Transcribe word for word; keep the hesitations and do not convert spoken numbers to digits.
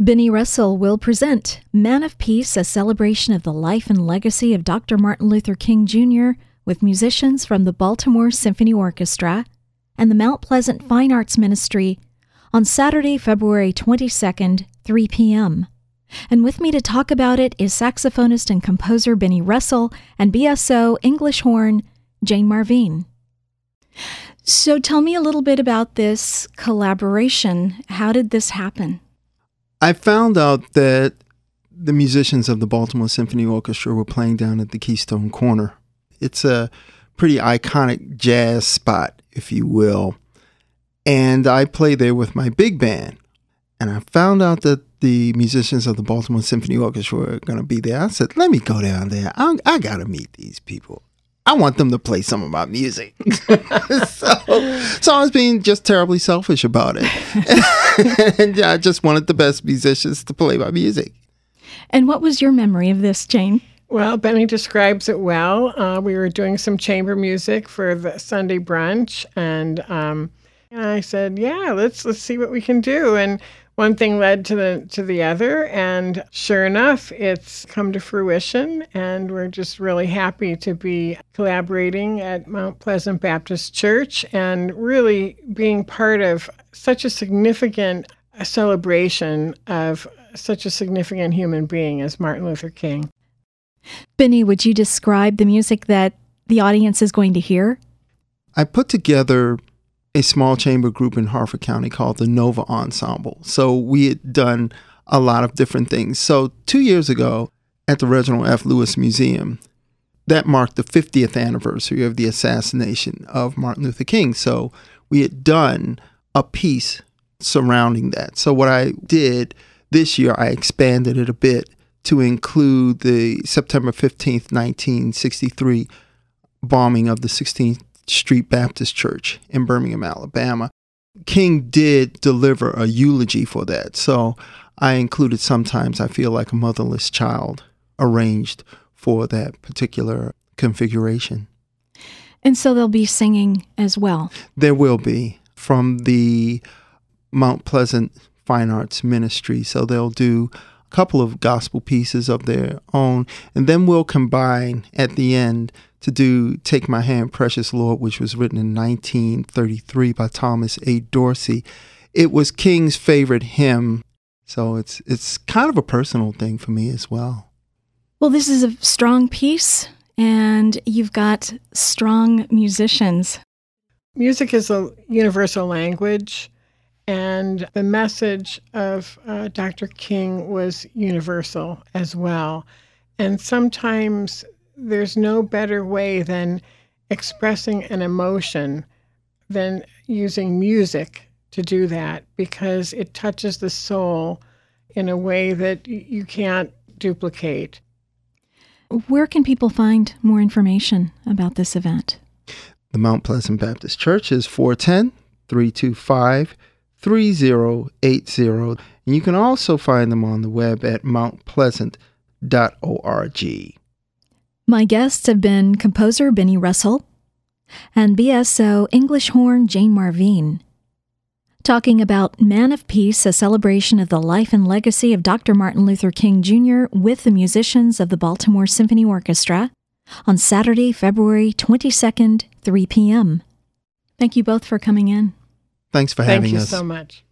Benny Russell will present Man of Peace, a celebration of the life and legacy of Doctor Martin Luther King Junior with musicians from the Baltimore Symphony Orchestra and the Mount Pleasant Fine Arts Ministry on Saturday, February twenty-second, three p.m. And with me to talk about it is saxophonist and composer Benny Russell and B S O English horn Jane Marvine. So tell me a little bit about this collaboration. How did this happen? I found out that the musicians of the Baltimore Symphony Orchestra were playing down at the Keystone Corner. It's a pretty iconic jazz spot, if you will. And I play there with my big band. And I found out that the musicians of the Baltimore Symphony Orchestra were going to be there. I said, let me go down there. I, I got to meet these people. I want them to play some of my music. so, so I was being just terribly selfish about it. And I just wanted the best musicians to play my music. And what was your memory of this, Jane? Well, Benny describes it well. Uh, we were doing some chamber music for the Sunday brunch, and, um, and I said, yeah, let's let's see what we can do. And one thing led to the to the other, and sure enough, it's come to fruition, and we're just really happy to be collaborating at Mount Pleasant Baptist Church and really being part of such a significant celebration of such a significant human being as Martin Luther King. Benny, would you describe the music that the audience is going to hear? I put together a small chamber group in Harford County called the Nova Ensemble. So we had done a lot of different things. So two years ago at the Reginald F. Lewis Museum, that marked the fiftieth anniversary of the assassination of Martin Luther King. So we had done a piece surrounding that. So what I did this year, I expanded it a bit to include the September fifteenth, nineteen sixty-three bombing of the sixteenth Street Baptist Church in Birmingham, Alabama. King did deliver a eulogy for that, so I included Sometimes I Feel Like a Motherless Child, arranged for that particular configuration. And so they'll be singing as well? There will be, from the Mount Pleasant Fine Arts Ministry, so they'll do a couple of gospel pieces of their own, and then we'll combine at the end to do Take My Hand, Precious Lord, which was written in nineteen thirty-three by Thomas A. Dorsey. It was King's favorite hymn, so it's it's kind of a personal thing for me as well. Well, this is a strong piece, and you've got strong musicians. Music is a universal language, and the message of uh, Doctor King was universal as well. And sometimes there's no better way than expressing an emotion than using music to do that, because it touches the soul in a way that you can't duplicate. Where can people find more information about this event? The Mount Pleasant Baptist Church is four one zero, three two five, three zero eight zero. And you can also find them on the web at mount pleasant dot org. My guests have been composer Benny Russell and B S O English horn Jane Marvine, talking about Man of Peace, a celebration of the life and legacy of Doctor Martin Luther King Junior with the musicians of the Baltimore Symphony Orchestra on Saturday, February twenty-second, three p.m. Thank you both for coming in. Thank you for having us. Thank you so much.